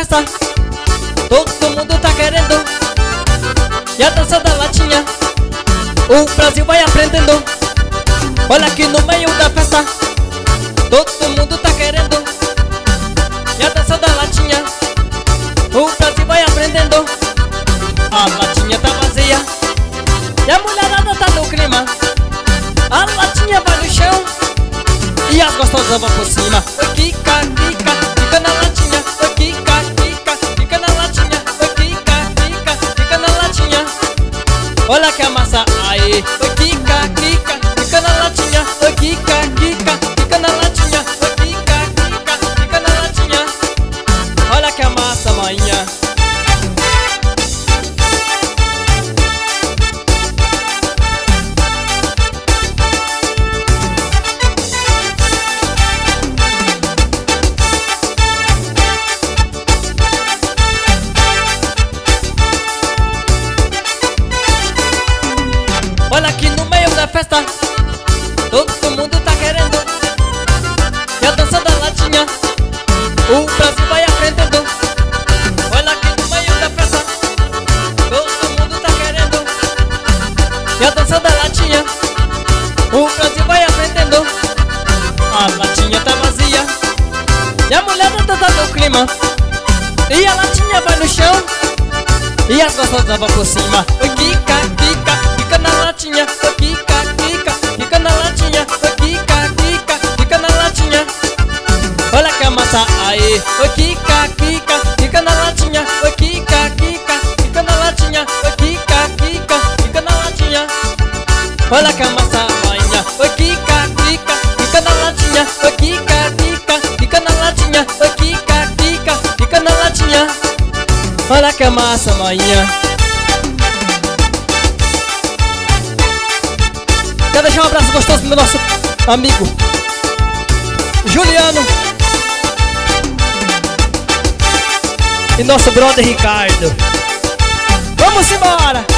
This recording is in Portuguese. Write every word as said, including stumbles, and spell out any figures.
festa, todo mundo tá querendo. E a dança da latinha, o Brasil vai aprendendo. Olha aqui no meio da festa, todo mundo tá querendo. E a dança da latinha, o Brasil vai aprendendo. A latinha tá vazia e a mulherada tá no clima. A latinha vai no chão e as gostosas vão por cima. Kika, kika, fica na latinha. Kika, kika, fica na latinha. Kika, kika, fica na latinha. Olha que a massa aí. Kika, kika, fica na latinha. Kika, kika, fica na latinha. Kika, kika, fica na latinha. Olha que a massa manhã. Olha aqui no meio da festa, todo mundo tá querendo. E a dança da latinha, o Brasil vai aprendendo. Olha aqui no meio da festa, todo mundo tá querendo. E a dança da latinha, o Brasil vai aprendendo. A latinha tá vazia e a mulher tá no clima. E a latinha vai no chão e as gostosas vão por cima. Kika, kika, fica na latinha. Kika, kika, fica na latinha. Kika, kika, fica na latinha. Olha que a massa aí. Kika, kika, fica na latinha. Kika, kika, fica na latinha. Kika, kika, fica na latinha. Olha que a massa manha. Kika, kika, fica na latinha. Kika, kika, fica na latinha. Kika, kika, fica na latinha. Olha que a massa manhã. Quero deixar um abraço gostoso pro meu nosso amigo Juliano e nosso brother Ricardo. Vamos embora!